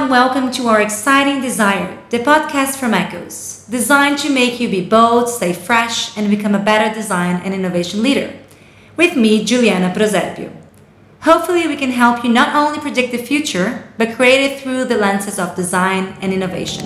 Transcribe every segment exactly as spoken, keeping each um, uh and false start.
and welcome to our exciting Desire, the podcast from Echoes, designed to make you be bold, stay fresh, and become a better design and innovation leader. With me, Juliana Proserpio. Hopefully, we can help you not only predict the future, but create it through the lenses of design and innovation.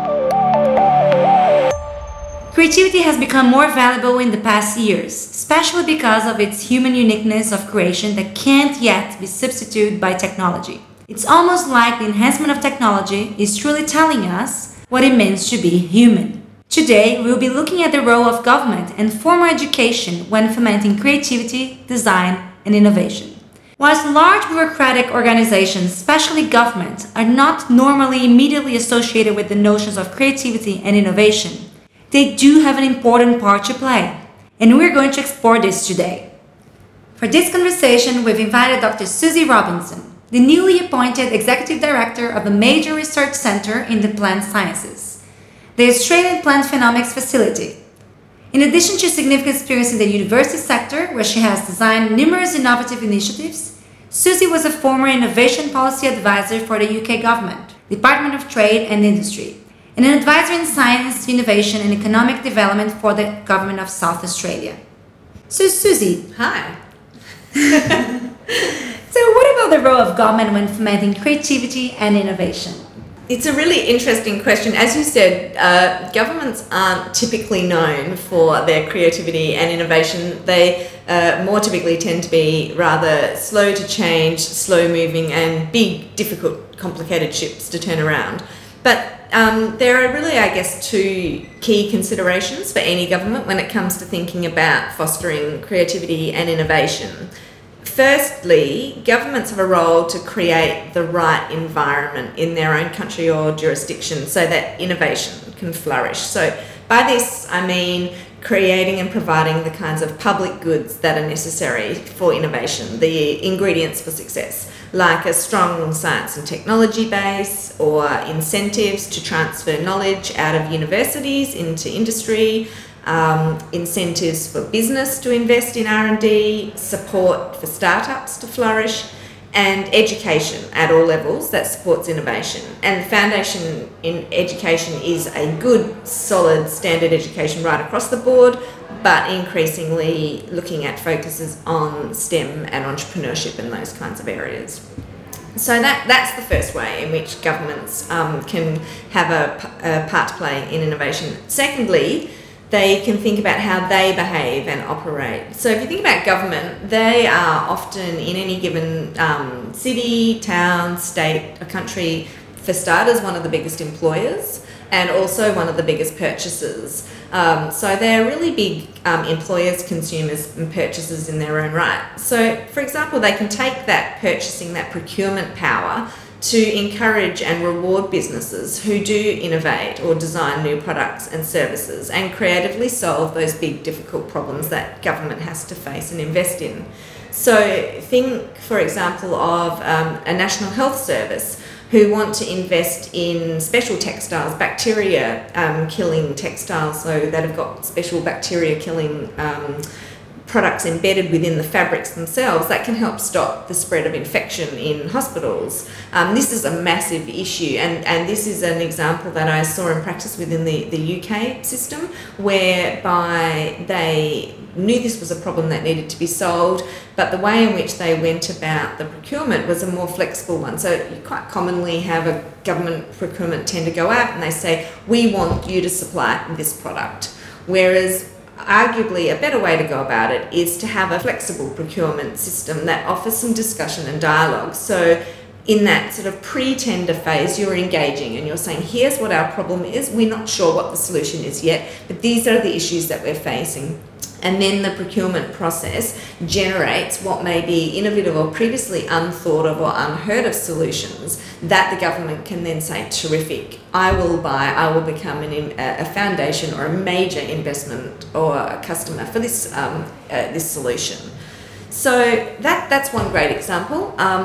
Creativity has become more valuable in the past years, especially because of its human uniqueness of creation that can't yet be substituted by technology. It's almost like the enhancement of technology is truly telling us what it means to be human. Today, we'll be looking at the role of government and formal education when fomenting creativity, design, and innovation. Whilst large bureaucratic organizations, especially government, are not normally immediately associated with the notions of creativity and innovation, they do have an important part to play, and we're going to explore this today. For this conversation, we've invited Doctor Susie Robinson, the newly appointed Executive Director of a major research center in the plant sciences, the Australian Plant Phenomics Facility. In addition to significant experience in the university sector, where she has designed numerous innovative initiatives, Susie was a former Innovation Policy Advisor for the U K government, Department of Trade and Industry, and an advisor in science, innovation and economic development for the government of South Australia. So Susie, hi. So what about the role of government when fomenting creativity and innovation? It's a really interesting question. As you said, uh, governments aren't typically known for their creativity and innovation. They uh, more typically tend to be rather slow to change, slow moving and big, difficult, complicated ships to turn around. But um, there are really, I guess, two key considerations for any government when it comes to thinking about fostering creativity and innovation. Firstly, governments have a role to create the right environment in their own country or jurisdiction so that innovation can flourish. So by this, I mean creating and providing the kinds of public goods that are necessary for innovation, the ingredients for success, like a strong science and technology base or incentives to transfer knowledge out of universities into industry, Um, incentives for business to invest in R and D, support for startups to flourish, and education at all levels that supports innovation. And the foundation in education is a good, solid standard education right across the board, but increasingly looking at focuses on STEM and entrepreneurship in those kinds of areas. So that, that's the first way in which governments um, can have a, a part to play in innovation. Secondly, they can think about how they behave and operate. So if you think about government, they are often in any given um, city, town, state, a country, for starters, one of the biggest employers and also one of the biggest purchasers. Um, so they're really big um, employers, consumers and purchasers in their own right. So for example, they can take that purchasing, that procurement power to encourage and reward businesses who do innovate or design new products and services and creatively solve those big difficult problems that government has to face and invest in. So think, for example, of um, a National Health Service who want to invest in special textiles, bacteria um, killing textiles, so that have got special bacteria killing um, products embedded within the fabrics themselves that can help stop the spread of infection in hospitals. Um, this is a massive issue, and, and this is an example that I saw in practice within the, the U K system, whereby they knew this was a problem that needed to be solved, but the way in which they went about the procurement was a more flexible one. So you quite commonly have a government procurement tender go out and they say, we want you to supply this product. Whereas arguably a better way to go about it is to have a flexible procurement system that offers some discussion and dialogue. So in that sort of pre-tender phase, you're engaging and you're saying, here's what our problem is. We're not sure what the solution is yet, but these are the issues that we're facing. And then the procurement process generates what may be innovative or previously unthought of or unheard of solutions that the government can then say, terrific, I will buy, I will become an, a foundation or a major investment or a customer for this, um, uh, this solution. So that, that's one great example. Um,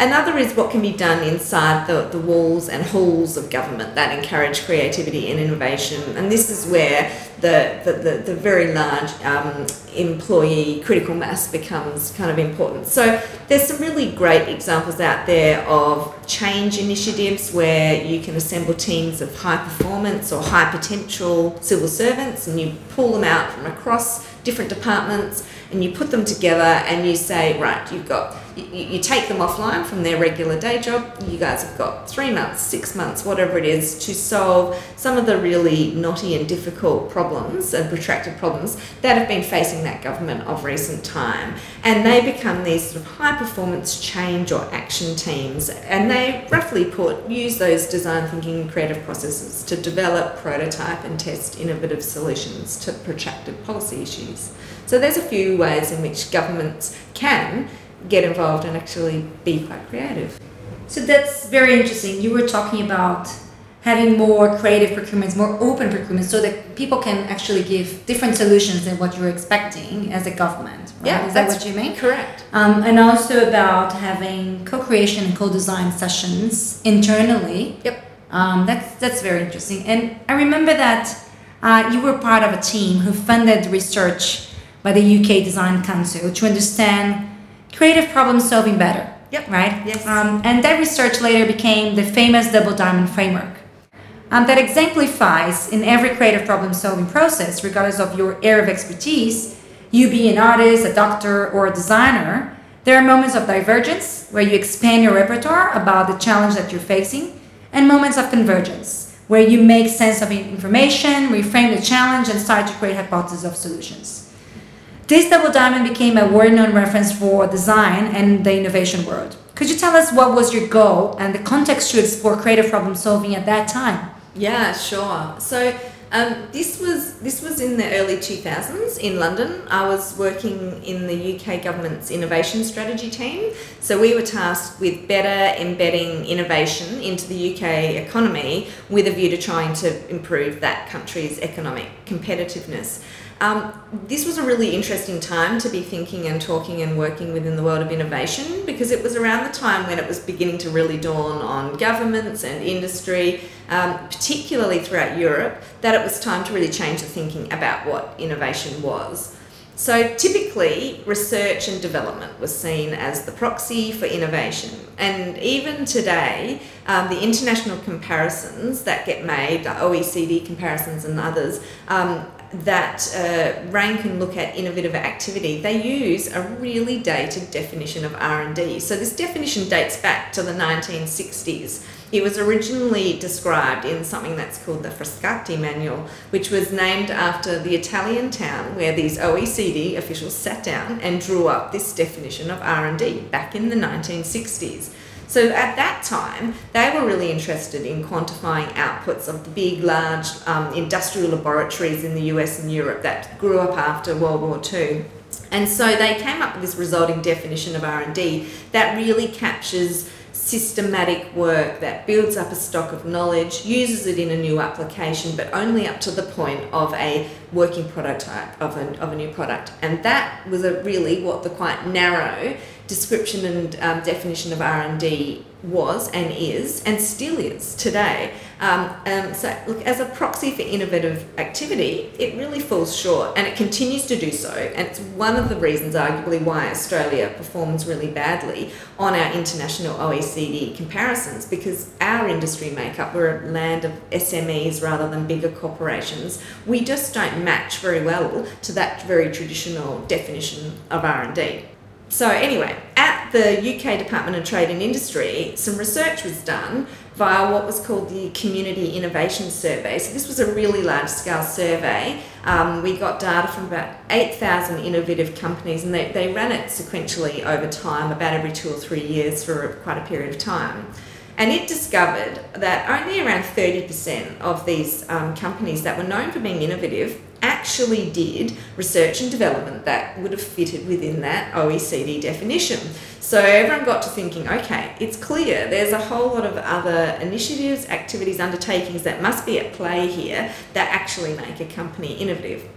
Another is what can be done inside the, the walls and halls of government that encourage creativity and innovation. And this is where the, the, the, the very large um, employee critical mass becomes kind of important. So there's some really great examples out there of change initiatives where you can assemble teams of high performance or high potential civil servants, and you pull them out from across different departments and you put them together and you say, right, you've got, you, you take them offline from their regular day job. You guys have got three months, six months, whatever it is, to solve some of the really knotty and difficult problems and protracted problems that have been facing that government of recent time. And they become these sort of high performance change or action teams, and they roughly put, use those design thinking and creative processes to develop, prototype and test innovative solutions to protracted policy issues. So there's a few ways in which governments can get involved and actually be quite creative. So that's very interesting. You were talking about having more creative procurements, more open procurements, so that people can actually give different solutions than what you're expecting as a government. Right? Yeah, is that what you mean? Correct. Um, and also about having co-creation and co-design sessions internally. Yep. Um, that's that's very interesting. And I remember that uh, you were part of a team who funded research by the U K Design Council to understand creative problem solving better. Yep. Right? Yes. Um, and that research later became the famous Double Diamond Framework. Um, that exemplifies in every creative problem solving process, regardless of your area of expertise, you be an artist, a doctor, or a designer, there are moments of divergence where you expand your repertoire about the challenge that you're facing, and moments of convergence where you make sense of information, reframe the challenge, and start to create hypotheses of solutions. This double diamond became a well-known reference for design and the innovation world. Could you tell us what was your goal and the context to explore creative problem solving at that time? Yeah, sure. So um, this was this was in the early two thousands in London. I was working in the U K government's innovation strategy team. So we were tasked with better embedding innovation into the U K economy with a view to trying to improve that country's economic competitiveness. Um, this was a really interesting time to be thinking and talking and working within the world of innovation, because it was around the time when it was beginning to really dawn on governments and industry, um, particularly throughout Europe, that it was time to really change the thinking about what innovation was. So typically, research and development was seen as the proxy for innovation. And even today, um, the international comparisons that get made, the O E C D comparisons and others, um, that uh, rank and look at innovative activity, they use a really dated definition of R and D. So this definition dates back to the nineteen sixties. It was originally described in something that's called the Frascati Manual, which was named after the Italian town where these O E C D officials sat down and drew up this definition of R and D back in the nineteen sixties. So at that time, they were really interested in quantifying outputs of the big, large um, industrial laboratories in the U S and Europe that grew up after World War Two. And so they came up with this resulting definition of R and D that really captures systematic work that builds up a stock of knowledge, uses it in a new application, but only up to the point of a working prototype of a, of a new product. And that was a really what the quite narrow description and um, definition of R and D was and is and still is today. Um, um, so look, as a proxy for innovative activity, it really falls short, and it continues to do so. And it's one of the reasons, arguably, why Australia performs really badly on our international O E C D comparisons, because our industry makeup, we're a land of S M Es rather than bigger corporations. We just don't match very well to that very traditional definition of R and D. So anyway, at the U K Department of Trade and Industry, some research was done via what was called the Community Innovation Survey. So this was a really large-scale survey. Um, we got data from about eight thousand innovative companies, and they, they ran it sequentially over time, about every two or three years for quite a period of time. And it discovered that only around thirty percent of these um, companies that were known for being innovative actually did research and development that would have fitted within that O E C D definition. So everyone got to thinking, okay, it's clear there's a whole lot of other initiatives, activities, undertakings that must be at play here that actually make a company innovative.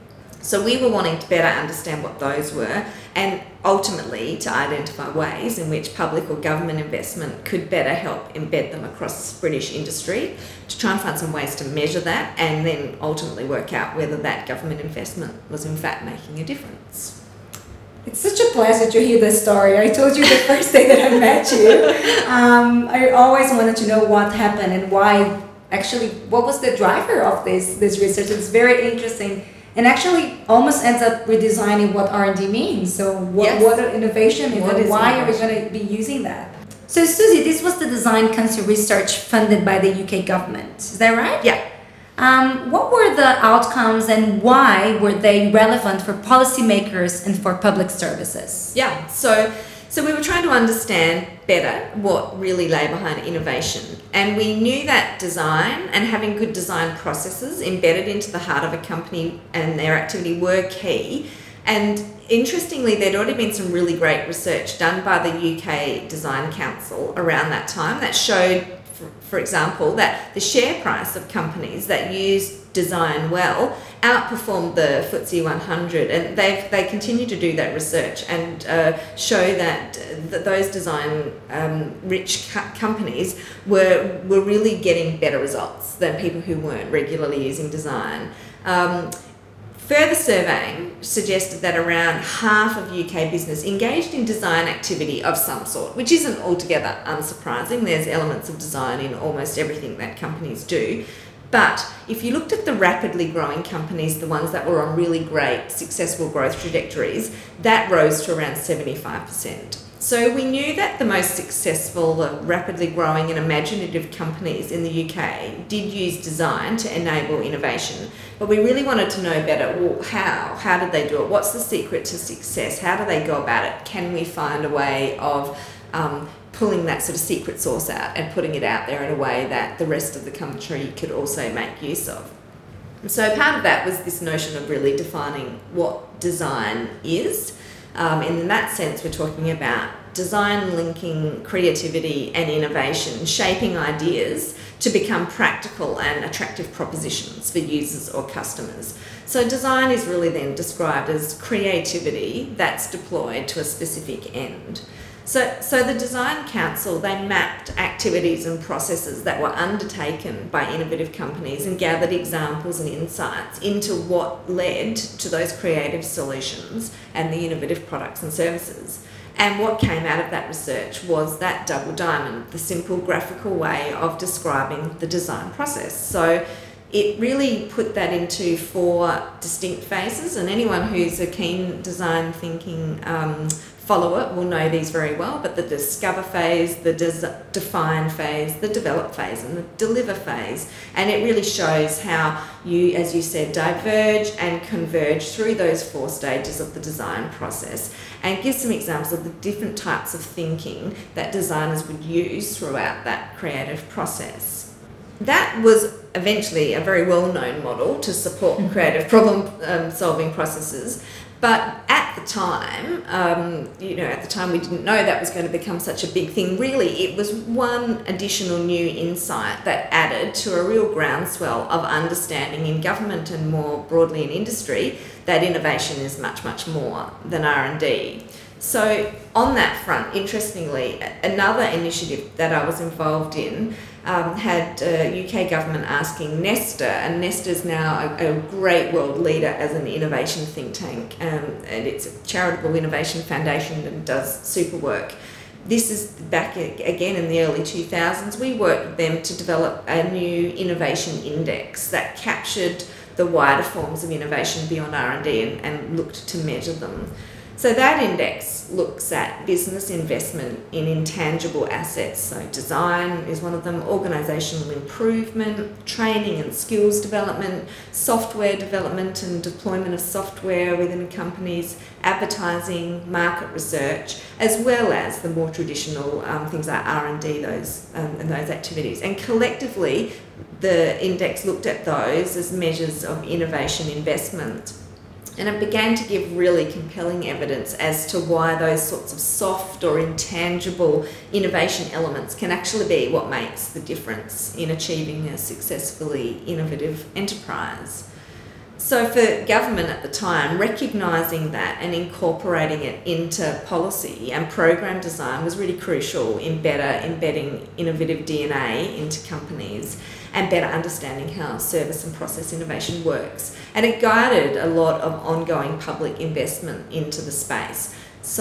So we were wanting to better understand what those were, and ultimately to identify ways in which public or government investment could better help embed them across British industry, to try and find some ways to measure that, and then ultimately work out whether that government investment was in fact making a difference. It's such a pleasure to hear this story. I told you the first day that I met you. Um, I always wanted to know what happened and why, actually, what was the driver of this, this research. It's very interesting. And actually almost ends up redesigning what R and D means. So what, yes. what innovation means what and is why innovation? are we going to be using that? So Susie, this was the Design Council research funded by the U K government. Is that right? Yeah. Um, what were the outcomes and why were they relevant for policymakers and for public services? Yeah, so so we were trying to understand better what really lay behind innovation, and we knew that design and having good design processes embedded into the heart of a company and their activity were key. And interestingly, there'd already been some really great research done by the U K Design Council around that time that showed, for, for example, that the share price of companies that use design well outperformed the F T S E one hundred, and they they continue to do that research and uh, show that that those design um, rich co- companies were were really getting better results than people who weren't regularly using design. Um, Further surveying suggested that around half of U K business engaged in design activity of some sort, which isn't altogether unsurprising. There's elements of design in almost everything that companies do. But if you looked at the rapidly growing companies, the ones that were on really great, successful growth trajectories, that rose to around seventy-five percent. So we knew that the most successful, uh, rapidly growing and imaginative companies in the U K did use design to enable innovation. But we really wanted to know better, well, how? How did they do it? What's the secret to success? How do they go about it? Can we find a way of um, pulling that sort of secret sauce out and putting it out there in a way that the rest of the country could also make use of? And so part of that was this notion of really defining what design is. Um, and in that sense, we're talking about design linking creativity and innovation, shaping ideas to become practical and attractive propositions for users or customers. So design is really then described as creativity that's deployed to a specific end. So, so the Design Council, they mapped activities and processes that were undertaken by innovative companies and gathered examples and insights into what led to those creative solutions and the innovative products and services. And what came out of that research was that double diamond, the simple graphical way of describing the design process. So it really put that into four distinct phases, and anyone who's a keen design thinking um, follower will know these very well, but the discover phase, the des- define phase, the develop phase and the deliver phase. And it really shows how you, as you said, diverge and converge through those four stages of the design process, and give some examples of the different types of thinking that designers would use throughout that creative process. That was eventually a very well-known model to support creative problem um, solving processes. But at the time, um, you know, at the time we didn't know that was going to become such a big thing. Really, it was one additional new insight that added to a real groundswell of understanding in government and more broadly in industry that innovation is much, much more than R and D. So on that front, interestingly, another initiative that I was involved in um, had uh, U K government asking Nesta, and Nesta is now a, a great world leader as an innovation think tank, um, and it's a charitable innovation foundation and does super work. This is back again in the early two thousands. We worked with them to develop a new innovation index that captured the wider forms of innovation beyond R and D and, and looked to measure them. So that index looks at business investment in intangible assets. So design is one of them, organisational improvement, training and skills development, software development and deployment of software within companies, advertising, market research, as well as the more traditional um, things like R and D, those um, and those activities. And collectively, the index looked at those as measures of innovation investment. And it began to give really compelling evidence as to why those sorts of soft or intangible innovation elements can actually be what makes the difference in achieving a successfully innovative enterprise. So for government at the time, recognising that and incorporating it into policy and program design was really crucial in better embedding innovative D N A into companies and better understanding how service and process innovation works. And it guided a lot of ongoing public investment into the space.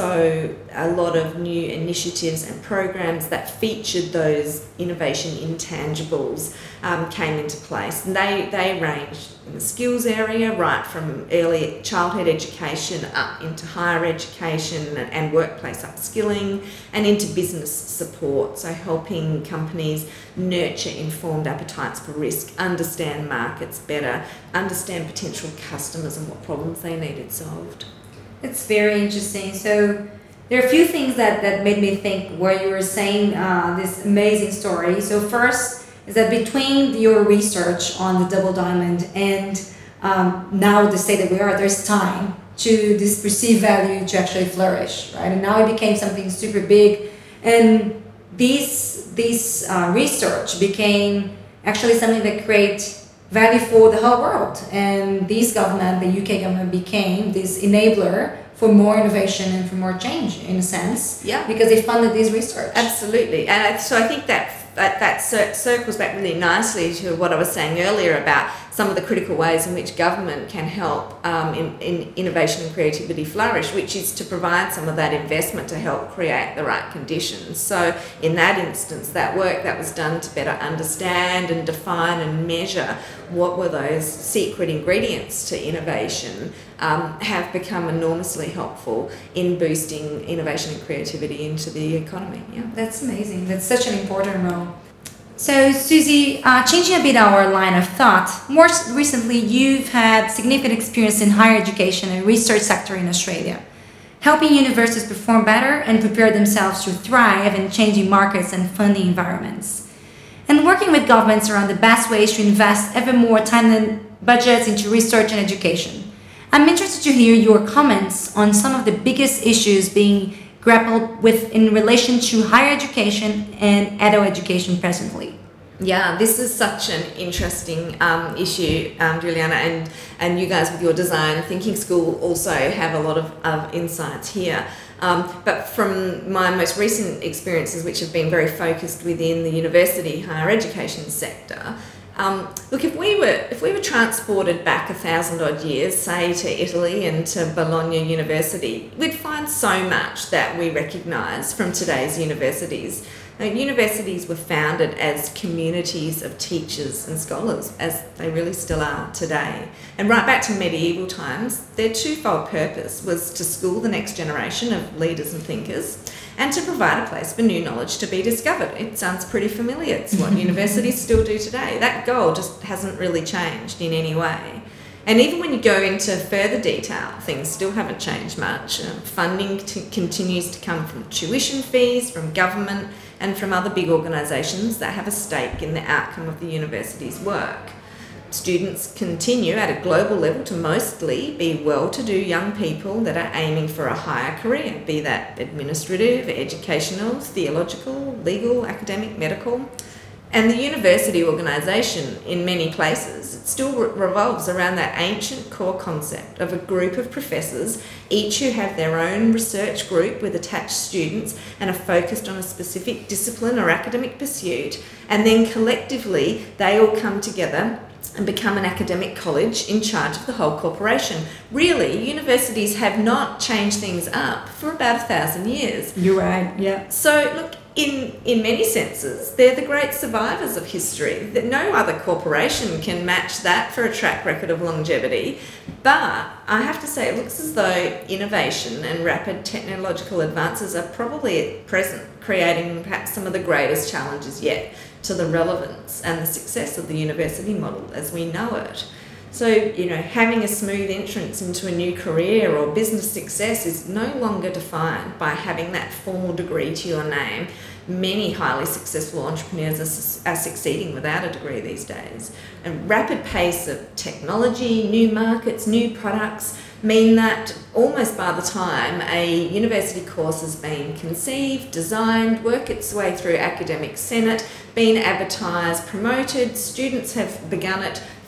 So a lot of new initiatives and programs that featured those innovation intangibles um, came into place. And they, they ranged in the skills area, right from early childhood education up into higher education and, and workplace upskilling and into business support. So helping companies nurture informed appetites for risk, understand markets better, understand potential customers and what problems they needed solved. It's very interesting. So there are a few things that, that made me think where you were saying uh, this amazing story. So first is that between your research on the Double Diamond and um, now the state that we are, there's time to this perceived value to actually flourish, right? And now it became something super big. And these, these uh, research became actually something that create value for the whole world. And this government, the U K government, became this enabler for more innovation and for more change, in a sense. Yeah. Because they funded this research. Absolutely. And I, so I think that that, that cir- circles back really nicely to what I was saying earlier about some of the critical ways in which government can help um, in, in innovation and creativity flourish, which is to provide some of that investment to help create the right conditions. So in that instance, that work that was done to better understand and define and measure what were those secret ingredients to innovation um, have become enormously helpful in boosting innovation and creativity into the economy. Yeah, that's amazing. That's such an important role. So, Susie, uh, changing a bit our line of thought, more recently you've had significant experience in higher education and research sector in Australia, helping universities perform better and prepare themselves to thrive in changing markets and funding environments, and working with governments around the best ways to invest ever more time and budgets into research and education. I'm interested to hear your comments on some of the biggest issues being grappled with in relation to higher education and adult education presently. Yeah, this is such an interesting um, issue, um, Juliana, and, and you guys with your design thinking school also have a lot of, of insights here. Um, but from my most recent experiences, which have been very focused within the university higher education sector, Um, look, if we were if we were transported back a thousand odd years, say to Italy and to Bologna University, we'd find so much that we recognise from today's universities. Now, universities were founded as communities of teachers and scholars, as they really still are today. And right back to medieval times, their twofold purpose was to school the next generation of leaders and thinkers, and to provide a place for new knowledge to be discovered. It sounds pretty familiar. It's what universities still do today. That goal just hasn't really changed in any way. And even when you go into further detail, things still haven't changed much. Um, funding t- continues to come from tuition fees, from government, and from other big organisations that have a stake in the outcome of the university's work. Students continue at a global level to mostly be well-to-do young people that are aiming for a higher career, be that administrative, educational, theological, legal, academic, medical. And the university organisation, in many places, it still re- revolves around that ancient core concept of a group of professors, each who have their own research group with attached students and are focused on a specific discipline or academic pursuit, and then collectively they all come together and become an academic college in charge of the whole corporation. Really, universities have not changed things up for about a thousand years. You're right, yeah. So, look, in, in many senses, they're the great survivors of history. That no other corporation can match that for a track record of longevity. But I have to say, it looks as though innovation and rapid technological advances are probably at present creating perhaps some of the greatest challenges yet to the relevance and the success of the university model as we know it. So, you know, having a smooth entrance into a new career or business success is no longer defined by having that formal degree to your name. Many highly successful entrepreneurs are, su- are succeeding without a degree these days. A rapid pace of technology, new markets, new products mean that almost by the time a university course has been conceived, designed, work its way through academic senate, been advertised, promoted, students have begun it,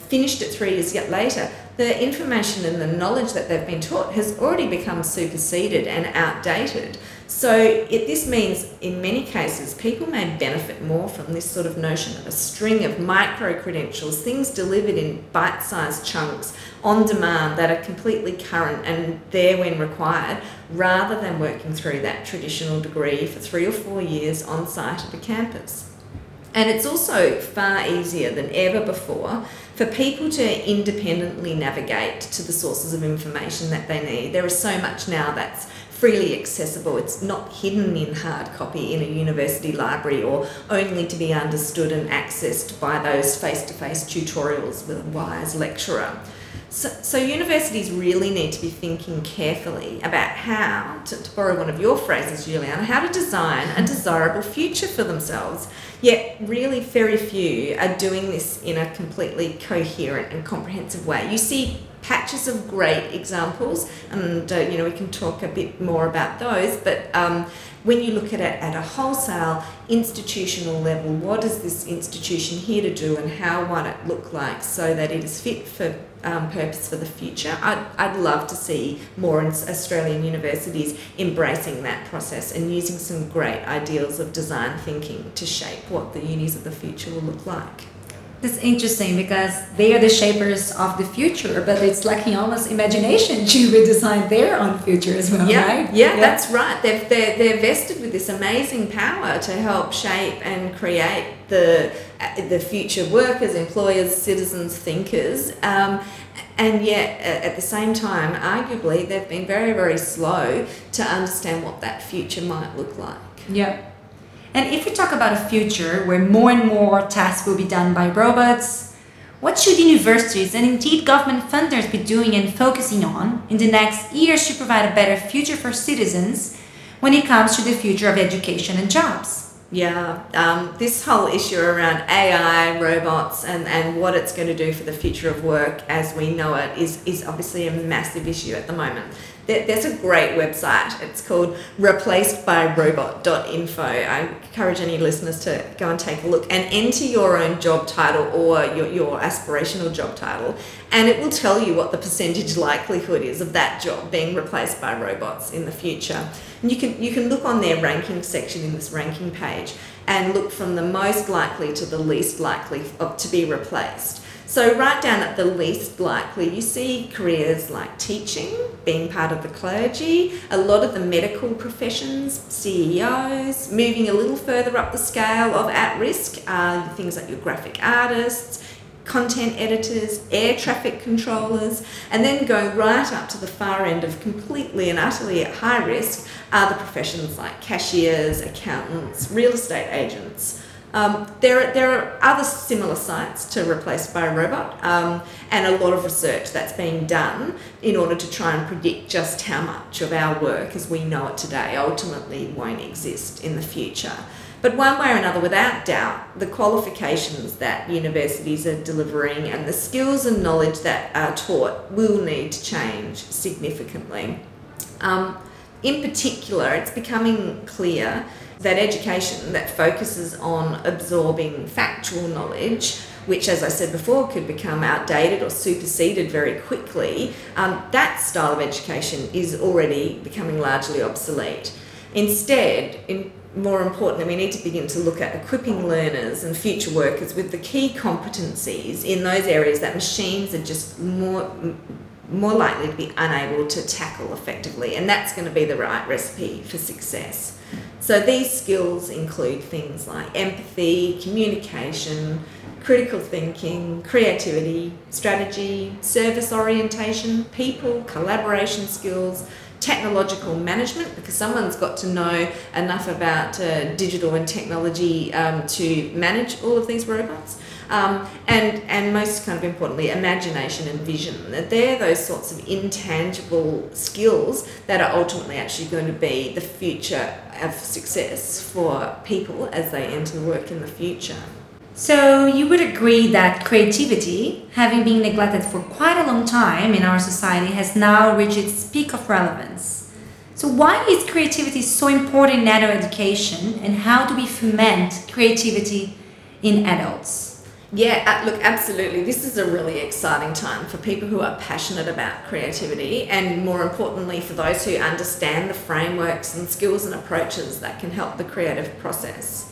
finished it three years yet later, the information and the knowledge that they've been taught has already become superseded and outdated. So it, this means in many cases people may benefit more from this sort of notion of a string of micro-credentials, things delivered in bite-sized chunks on demand that are completely current and there when required, rather than working through that traditional degree for three or four years on site at a campus. And it's also far easier than ever before for people to independently navigate to the sources of information that they need. There is so much now that's freely accessible. It's not hidden in hard copy in a university library or only to be understood and accessed by those face-to-face tutorials with a wise lecturer. So, so universities really need to be thinking carefully about how, to, to borrow one of your phrases, Juliana, how to design a desirable future for themselves. Yet really very few are doing this in a completely coherent and comprehensive way. You see patches of great examples, and uh, you know we can talk a bit more about those, but um, when you look at it at a wholesale institutional level, what is this institution here to do and how might it look like so that it is fit for um, purpose for the future? I'd, I'd love to see more Australian universities embracing that process and using some great ideals of design thinking to shape what the unis of the future will look like. That's interesting because they are the shapers of the future, but it's lacking almost imagination to redesign their own future as well, yeah, right? Yeah, yeah, that's right. They've, they're, they're vested with this amazing power to help shape and create the, the future workers, employers, citizens, thinkers. Um, and yet, at the same time, arguably, they've been very, very slow to understand what that future might look like. Yeah. And if we talk about a future where more and more tasks will be done by robots, what should universities and indeed government funders be doing and focusing on in the next years to provide a better future for citizens when it comes to the future of education and jobs? Yeah, um, this whole issue around A I, robots, and, and what it's going to do for the future of work as we know it is, is obviously a massive issue at the moment. There's a great website. It's called replaced by robot dot info. I encourage any listeners to go and take a look and enter your own job title or your, your aspirational job title, and it will tell you what the percentage likelihood is of that job being replaced by robots in the future. And you can you can look on their ranking section in this ranking page and look from the most likely to the least likely of, to be replaced. So right down at the least likely, you see careers like teaching, being part of the clergy, a lot of the medical professions, C E Os, moving a little further up the scale of at-risk, uh, things like your graphic artists, content editors, air traffic controllers, and then going right up to the far end of completely and utterly at high risk are the professions like cashiers, accountants, real estate agents. Um, there, there are other similar sites to replaced by a robot, um, and a lot of research that's being done in order to try and predict just how much of our work as we know it today ultimately won't exist in the future. But one way or another, without doubt, the qualifications that universities are delivering and the skills and knowledge that are taught will need to change significantly. Um, in particular, it's becoming clear that education that focuses on absorbing factual knowledge, which, as I said before, could become outdated or superseded very quickly, um, that style of education is already becoming largely obsolete. Instead, in, more importantly, we need to begin to look at equipping learners and future workers with the key competencies in those areas that machines are just more more likely to be unable to tackle effectively, and that's going to be the right recipe for success. So these skills include things like empathy, communication, critical thinking, creativity, strategy, service orientation, people, collaboration skills, technological management, because someone's got to know enough about uh, digital and technology um, to manage all of these robots. Um, and, and most kind of importantly, imagination and vision. They're those sorts of intangible skills that are ultimately actually going to be the future of success for people as they enter work in the future. So you would agree that creativity, having been neglected for quite a long time in our society, has now reached its peak of relevance. So why is creativity so important in adult education, and how do we foment creativity in adults? Yeah, uh, look, absolutely. This is a really exciting time for people who are passionate about creativity, and more importantly, for those who understand the frameworks and skills and approaches that can help the creative process.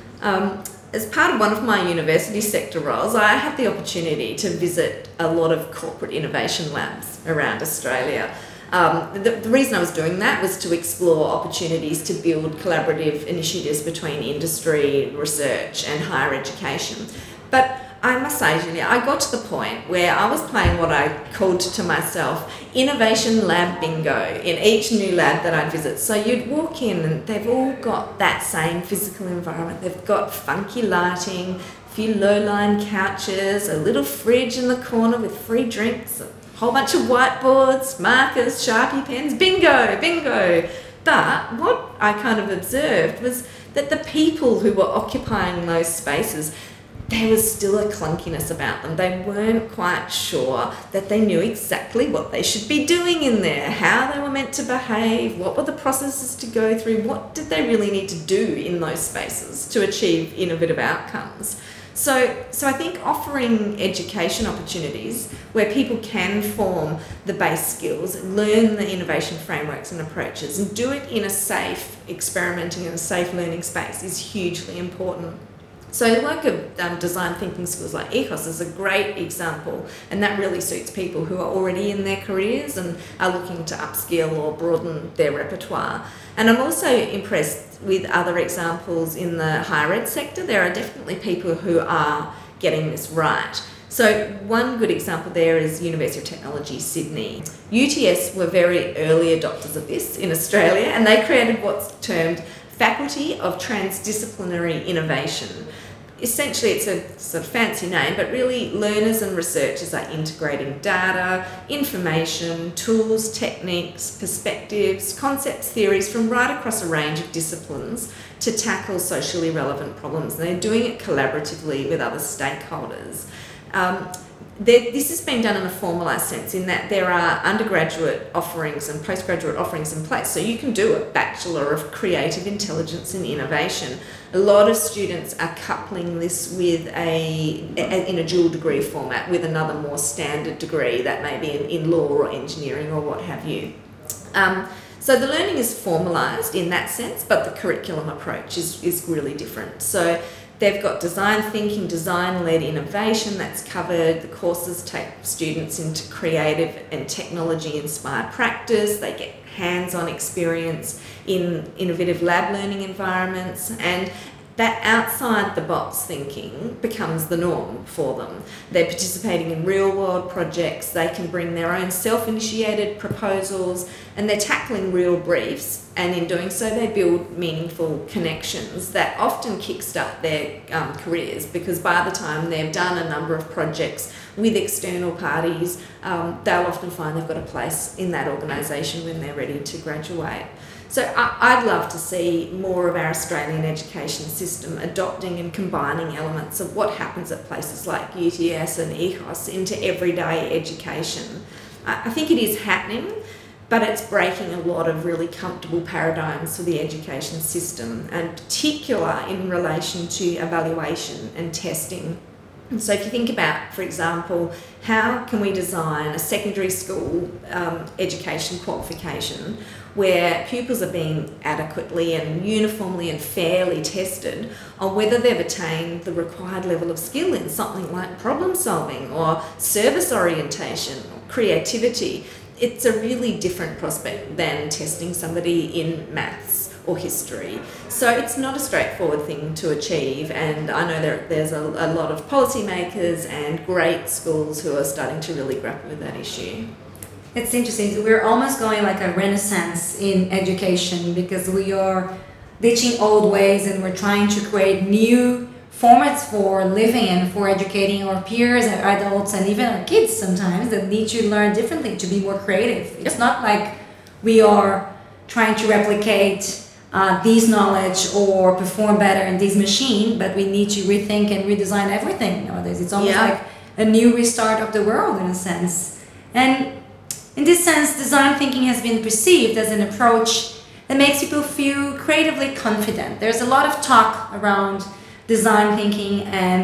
Um, as part of one of my university sector roles, I had the opportunity to visit a lot of corporate innovation labs around Australia. Um, the, the reason I was doing that was to explore opportunities to build collaborative initiatives between industry, research and higher education. But I must say, Julia, I got to the point where I was playing what I called to myself innovation lab bingo in each new lab that I'd visit. So you'd walk in and they've all got that same physical environment. They've got funky lighting, a few low-lying couches, a little fridge in the corner with free drinks, a whole bunch of whiteboards, markers, Sharpie pens, bingo, bingo. But what I kind of observed was that the people who were occupying those spaces, there was still a clunkiness about them. They weren't quite sure that they knew exactly what they should be doing in there, how they were meant to behave, what were the processes to go through, what did they really need to do in those spaces to achieve innovative outcomes. So, so I think offering education opportunities where people can form the base skills, learn the innovation frameworks and approaches, and do it in a safe, experimenting in a safe learning space is hugely important. So the work of um, design thinking schools like E H O S is a great example, and that really suits people who are already in their careers and are looking to upskill or broaden their repertoire. And I'm also impressed with other examples in the higher ed sector. There are definitely people who are getting this right. So one good example there is University of Technology, Sydney. U T S were very early adopters of this in Australia, and they created what's termed Faculty of Transdisciplinary Innovation. Essentially, it's a sort of fancy name, but really learners and researchers are integrating data, information, tools, techniques, perspectives, concepts, theories from right across a range of disciplines to tackle socially relevant problems. And they're doing it collaboratively with other stakeholders. Um, There, this has been done in a formalised sense in that there are undergraduate offerings and postgraduate offerings in place. So you can do a Bachelor of Creative Intelligence and Innovation. A lot of students are coupling this with a, a in a dual degree format with another more standard degree that may be in, in law or engineering or what have you. Um, so the learning is formalised in that sense, but the curriculum approach is, is really different. So they've got design thinking, design-led innovation that's covered. The courses take students into creative and technology-inspired practice. They get hands-on experience in innovative lab learning environments, and that outside-the-box thinking becomes the norm for them. They're participating in real-world projects. They can bring their own self-initiated proposals, and they're tackling real briefs, and in doing so they build meaningful connections that often kickstart their um, careers, because by the time they've done a number of projects with external parties, um, they'll often find they've got a place in that organisation when they're ready to graduate. So I'd love to see more of our Australian education system adopting and combining elements of what happens at places like U T S and E H O S into everyday education. I think it is happening, but it's breaking a lot of really comfortable paradigms for the education system, and particular in relation to evaluation and testing. So if you think about, for example, how can we design a secondary school um, education qualification where pupils are being adequately and uniformly and fairly tested on whether they've attained the required level of skill in something like problem solving or service orientation or creativity. It's a really different prospect than testing somebody in maths or history. So it's not a straightforward thing to achieve, and I know there, there's a, a lot of policymakers and great schools who are starting to really grapple with that issue. It's interesting. We're almost going like a renaissance in education, because we are ditching old ways and we're trying to create new formats for living and for educating our peers and adults and even our kids sometimes that need to learn differently to be more creative. It's not like we are trying to replicate uh, this knowledge or perform better in this machine, but we need to rethink and redesign everything nowadays. It's almost yeah. like a new restart of the world in a sense. And in this sense, design thinking has been perceived as an approach that makes people feel creatively confident. There's a lot of talk around design thinking and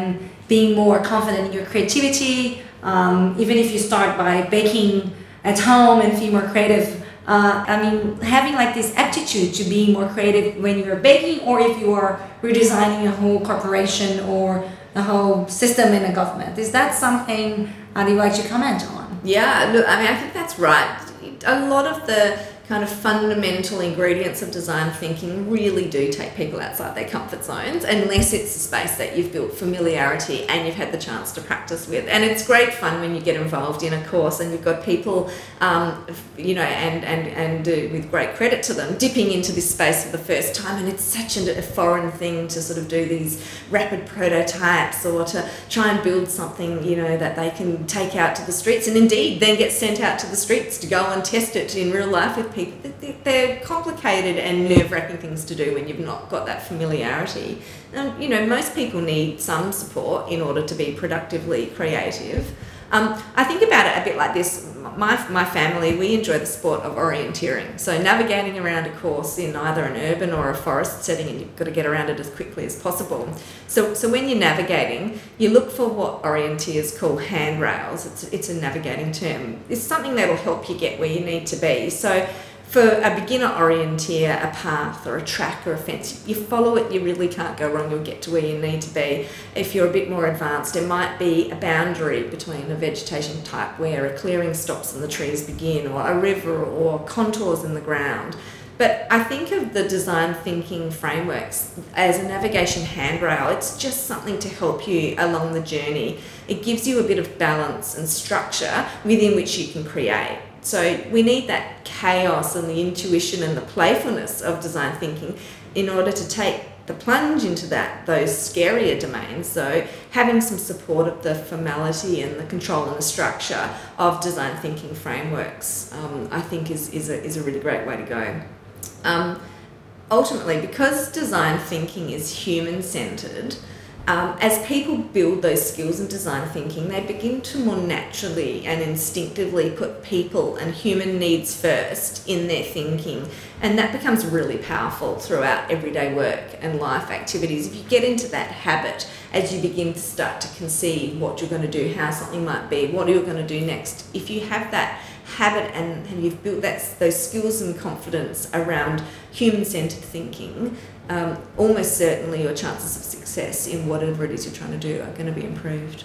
being more confident in your creativity. Um, even if you start by baking at home and feel more creative. Uh, I mean, having like this aptitude to being more creative when you're baking, or if you are redesigning a whole corporation or a whole system in a government. Is that something uh, you'd like to comment on? Yeah, look, I mean, I think that's right. A lot of the kind of fundamental ingredients of design thinking really do take people outside their comfort zones, unless it's a space that you've built familiarity and you've had the chance to practice with. And it's great fun when you get involved in a course and you've got people, um, you know, and, and, and uh, with great credit to them, dipping into this space for the first time. And it's such a, a foreign thing to sort of do these rapid prototypes or to try and build something, you know, that they can take out to the streets and indeed then get sent out to the streets to go and test it in real life with people. They're complicated and nerve-wracking things to do when you've not got that familiarity. And, you know, most people need some support in order to be productively creative. Um, I think about it a bit like this. My, my family, we enjoy the sport of orienteering. So navigating around a course in either an urban or a forest setting, and you've got to get around it as quickly as possible. So, so when you're navigating, you look for what orienteers call handrails. It's, it's a navigating term. It's something that will help you get where you need to be. So for a beginner orienteer, a path or a track or a fence, you follow it, you really can't go wrong, you'll get to where you need to be. If you're a bit more advanced, it might be a boundary between a vegetation type where a clearing stops and the trees begin, or a river, or contours in the ground. But I think of the design thinking frameworks as a navigation handrail. It's just something to help you along the journey. It gives you a bit of balance and structure within which you can create. So we need that chaos and the intuition and the playfulness of design thinking in order to take the plunge into that, those scarier domains. So having some support of the formality and the control and the structure of design thinking frameworks, um, I think is, is, a, is a really great way to go. Um, ultimately, because design thinking is human-centered, Um, as people build those skills in design thinking, they begin to more naturally and instinctively put people and human needs first in their thinking. And that becomes really powerful throughout everyday work and life activities. If you get into that habit as you begin to start to conceive what you're going to do, how something might be, what you're going to do next, if you have that habit and, and you've built that, those skills and confidence around human-centered thinking, um, almost certainly your chances of success in whatever it is you're trying to do are going to be improved.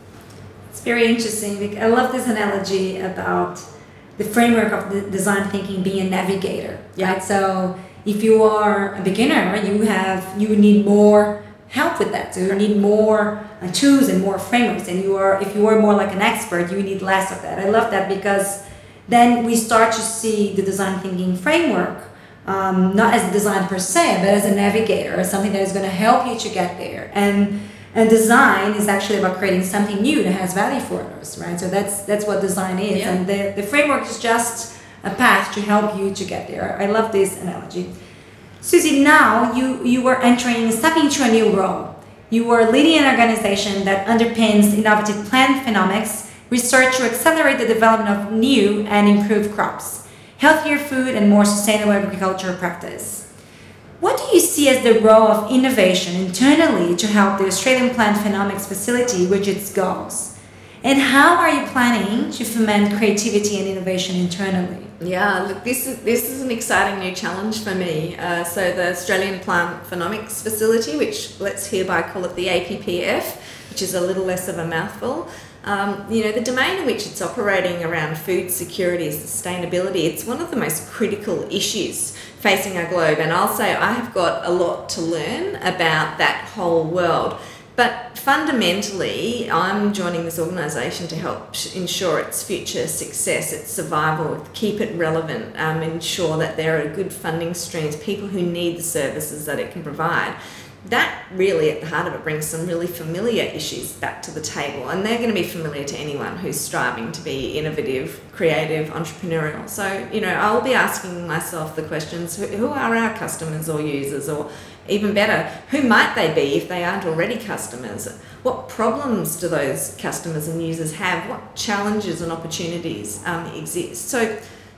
It's very interesting. I love this analogy about the framework of the design thinking being a navigator. Yeah. Right? So if you are a beginner, you have you need more help with that. So you need more uh, tools and more frameworks. And you are if you are more like an expert, you need less of that. I love that because then we start to see the design thinking framework um, not as a design per se, but as a navigator, as something that is going to help you to get there. And and design is actually about creating something new that has value for others, right? So that's that's what design is. Yeah. And the, the framework is just a path to help you to get there. I love this analogy. Susie, now you, you are entering, stepping into a new role. You are leading an organization that underpins innovative plant phenomics, research to accelerate the development of new and improved crops, healthier food, and more sustainable agricultural practice. What do you see as the role of innovation internally to help the Australian Plant Phenomics facility reach its goals? And how are you planning to foment creativity and innovation internally? Yeah, look, this is this is an exciting new challenge for me. Uh, so the Australian Plant Phenomics facility, which let's hereby call it the A P P F, which is a little less of a mouthful. Um, you know, the domain in which it's operating around food security, sustainability, it's one of the most critical issues facing our globe. And I'll say I have got a lot to learn about that whole world. But fundamentally, I'm joining this organisation to help ensure its future success, its survival, keep it relevant, um, ensure that there are good funding streams, people who need the services that it can provide. That really, at the heart of it, brings some really familiar issues back to the table, and they're going to be familiar to anyone who's striving to be innovative, creative, entrepreneurial. So, you know, I'll be asking myself the questions, who, who are our customers or users, or even better, who might they be if they aren't already customers? What problems do those customers and users have? What challenges and opportunities um, exist? So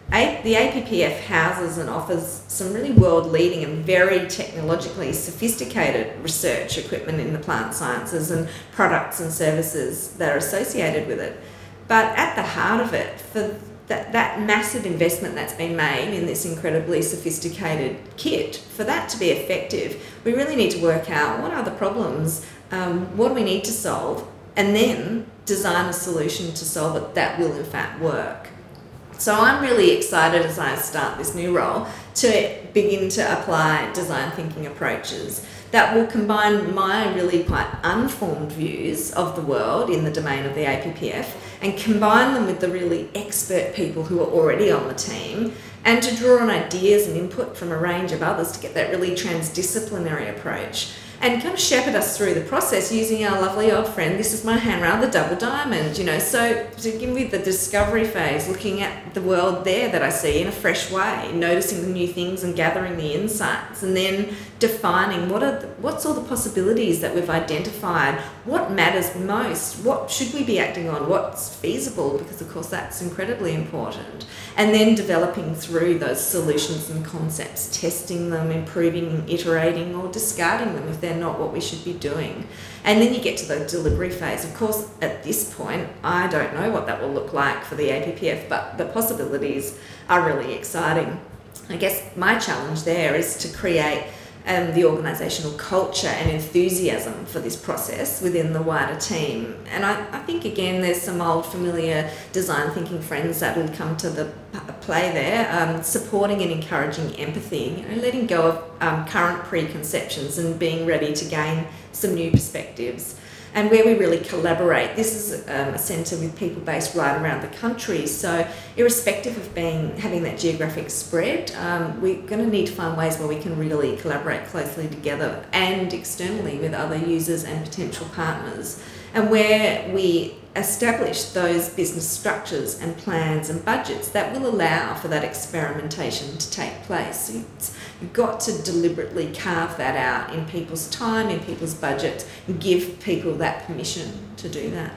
A- the A P P F houses and offers some really world-leading and very technologically sophisticated research equipment in the plant sciences and products and services that are associated with it. But at the heart of it, for that, that massive investment that's been made in this incredibly sophisticated kit, for that to be effective, we really need to work out what are the problems, um, what do we need to solve, and then design a solution to solve it that will in fact work. So I'm really excited as I start this new role to begin to apply design thinking approaches that will combine my really quite unformed views of the world in the domain of the A P P F and combine them with the really expert people who are already on the team, and to draw on ideas and input from a range of others to get that really transdisciplinary approach and kind of shepherd us through the process using our lovely old friend, this is my handrail, the double diamond, you know. So to give me the discovery phase, looking at the world there that I see in a fresh way, noticing the new things and gathering the insights, and then defining what are the, what's all the possibilities that we've identified, what matters most, what should we be acting on, what's feasible, because of course that's incredibly important, and then developing through those solutions and concepts, testing them, improving, iterating, or discarding them if they're not what we should be doing. And then you get to the delivery phase. Of course, at this point, I don't know what that will look like for the A P P F, but the possibilities are really exciting. I guess my challenge there is to create um, the organisational culture and enthusiasm for this process within the wider team. And I, I think, again, there's some old familiar design thinking friends that will come to the play there, um, supporting and encouraging empathy, you know, letting go of um, current preconceptions and being ready to gain some new perspectives. And where we really collaborate, this is um, a centre with people based right around the country, so irrespective of being having that geographic spread, um, we're going to need to find ways where we can really collaborate closely together and externally with other users and potential partners, and where we establish those business structures and plans and budgets that will allow for that experimentation to take place. So it's, you've got to deliberately carve that out in people's time, in people's budgets, and give people that permission to do that.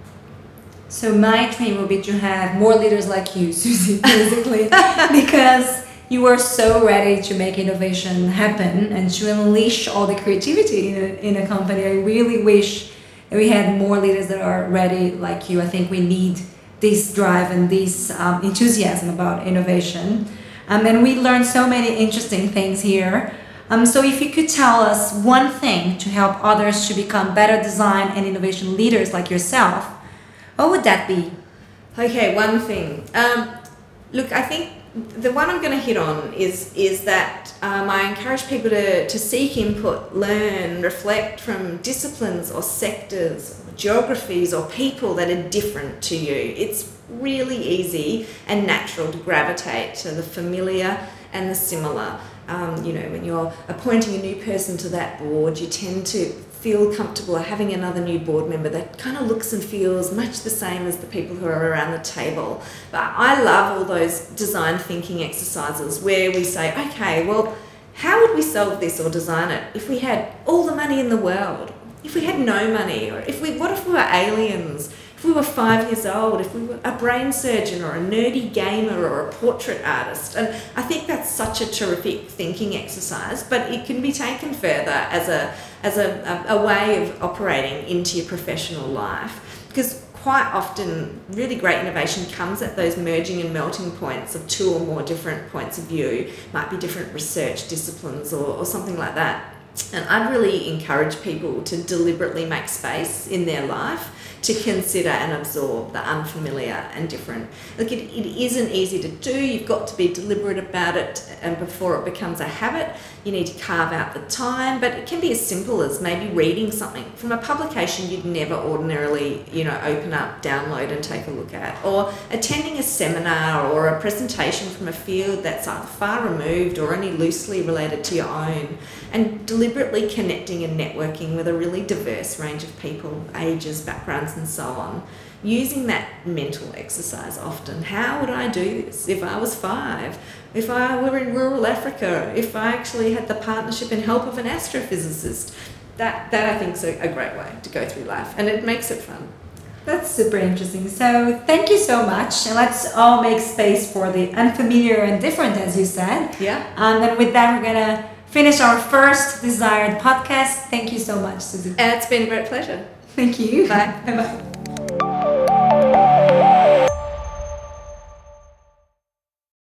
So my dream would be to have more leaders like you, Susie, basically, because you are so ready to make innovation happen and to unleash all the creativity in a, in a company. I really wish that we had more leaders that are ready like you. I think we need this drive and this um, enthusiasm about innovation. Um, and we learned so many interesting things here. Um, so if you could tell us one thing to help others to become better design and innovation leaders like yourself, what would that be? Okay, one thing. Um, look, I think the one I'm going to hit on is is that um, I encourage people to, to seek input, learn, reflect from disciplines or sectors, or geographies or people that are different to you. It's really easy and natural to gravitate to the familiar and the similar. Um, you know, when you're appointing a new person to that board, you tend to feel comfortable having another new board member that kind of looks and feels much the same as the people who are around the table. But I love all those design thinking exercises where we say, okay, well, how would we solve this or design it if we had all the money in the world? If we had no money? Or if we, what if we were aliens? If we were five years old, if we were a brain surgeon or a nerdy gamer or a portrait artist. And I think that's such a terrific thinking exercise, but it can be taken further as a as a, a, a way of operating into your professional life. Because quite often, really great innovation comes at those merging and melting points of two or more different points of view, might be different research disciplines or, or something like that. And I'd really encourage people to deliberately make space in their life to consider and absorb the unfamiliar and different. Look, it, it isn't easy to do. You've got to be deliberate about it, and before it becomes a habit, you need to carve out the time. But it can be as simple as maybe reading something from a publication you'd never ordinarily, you know, open up, download and take a look at, or attending a seminar or a presentation from a field that's either far removed or only loosely related to your own, and deliberately connecting and networking with a really diverse range of people, ages, backgrounds, and so on. Using that mental exercise often. How would I do this if I was five? If I were in rural Africa? If I actually had the partnership and help of an astrophysicist? That, that I think is a, a great way to go through life, and it makes it fun. That's super interesting. So thank you so much. And let's all make space for the unfamiliar and different, as you said. Yeah. Um, and with that, we're going to finish our first Desired podcast. Thank you so much, Susie. And it's been a great pleasure. Thank you. Bye. Bye-bye.